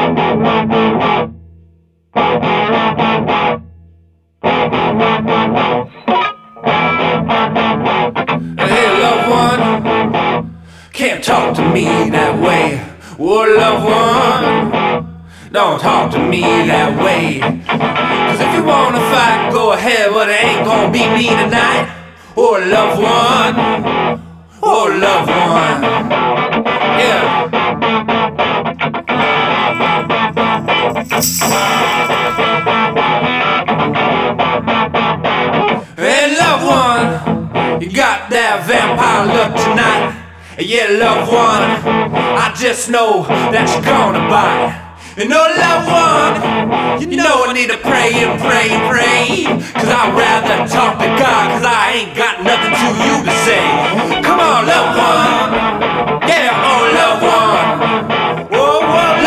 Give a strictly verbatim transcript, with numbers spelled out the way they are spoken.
Hey, loved one, can't talk to me that way. Oh, loved one, don't talk to me that way. Cause if you wanna fight, go ahead, but it ain't gonna be me tonight. Oh, loved one, oh, loved one, yeah. Hey, loved one, you got that vampire look tonight. Yeah, loved one, I just know that you're gonna bite. You know, loved one, you know I need to pray and pray and pray. Cause I'd rather talk to God, cause I ain't got nothing to you to say. Come on, loved one, yeah, oh, loved one.